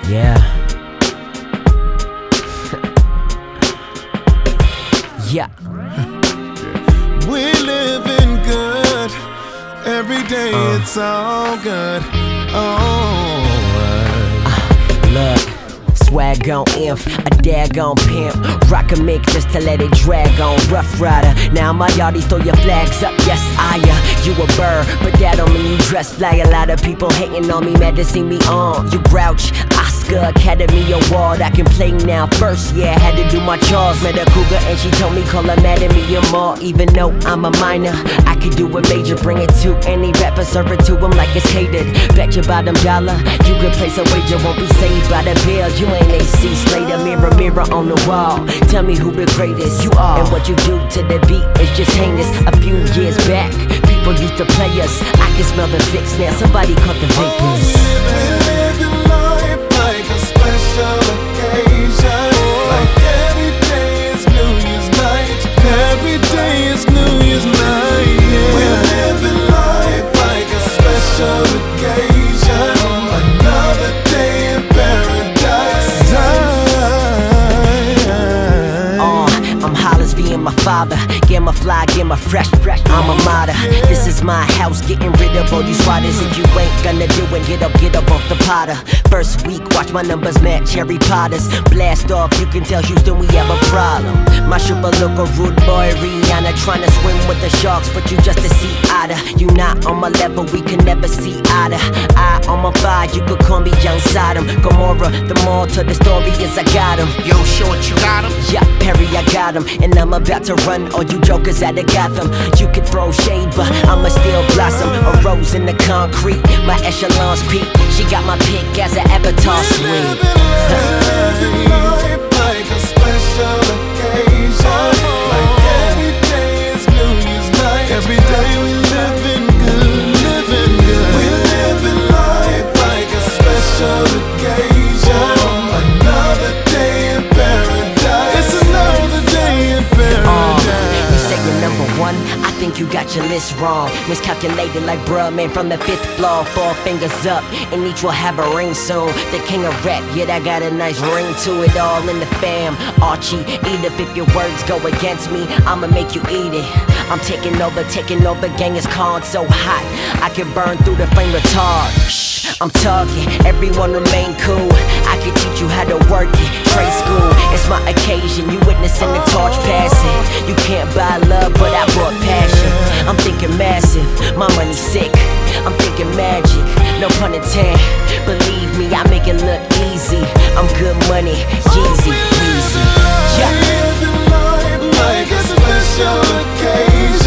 Yeah. Yeah. We living good. Every day it's all good. Look, swag on inf, a daggone pimp. Rock a mix just to let it drag on. Rough Rider, now my yardies throw your flags up. Yes, you a bird, but that don't mean you dress fly. A lot of people hating on me, mad to see me on. You grouch, Oscar, Academy Award, I can play now. First, yeah, had to do my chores. Met a cougar and she told me call her mad at me or more. Even though I'm a minor, I could do a major. Bring it to any rapper, serve it to him like it's catered. Bet your bottom dollar, you could place a wager, won't be saved by the bill. You ain't AC Slater, mirror, mirror on the wall. Tell me who the greatest you are, and what you do to the beat is just heinous. A few years back, people used to play us. I can smell the fix now, somebody caught the vapors. We living life like a special occasion. Like every day is New Year's night. Every day is New Year's night. Yeah. We living life like a special occasion. Another day in paradise. I'm Hollis V and my father. Get my fly, get my fresh. I'm a martyr. This is my house, getting rid of all these squatters. If you ain't gonna do it, get up off the Potter. First week, watch my numbers match Harry Potter's. Blast off, you can tell Houston we have a problem. My shipper look a rude boy, Rihanna trying to swim with the sharks, but you just a sea otter. You not on my level, we can never see eye to eye. On my vibe, you could call me Young Sodom. Gomorrah, the more to the story is I got him. Yo, short, you got him? Yeah, Perry, I got him, and I'm about to run all you jokers out of Gotham. You can throw shade, but I'ma still blossom. A rose in the concrete, my echelons peak. She got my pick as an avatar suite. Living life like a special occasion. Like every day is New Year's night. Every day we living good, living good. We living life like a special occasion. Another day in paradise. It's another day in paradise. You say you're number one, I think you got your list wrong. Miscalculated like bruh, man from the 5th floor. 4 fingers up, and each will have a ring soon. The king of rap, yeah, that got a nice ring to it. All in the fam, Archie. Even if your words go against me, I'ma make you eat it. I'm taking over, gang is calling so hot I can burn through the flame retard. Shh, I'm talking, everyone remain cool. I can teach you how to work it, trade school. It's my occasion, you witnessing the torch passing. You can't buy love, but I brought passion. I'm thinking massive, my money's sick. I'm thinking magic, no pun intended. Believe me, I make it look easy. I'm good money, Yeezy, Weezy. Yeah. Living life like a special occasion.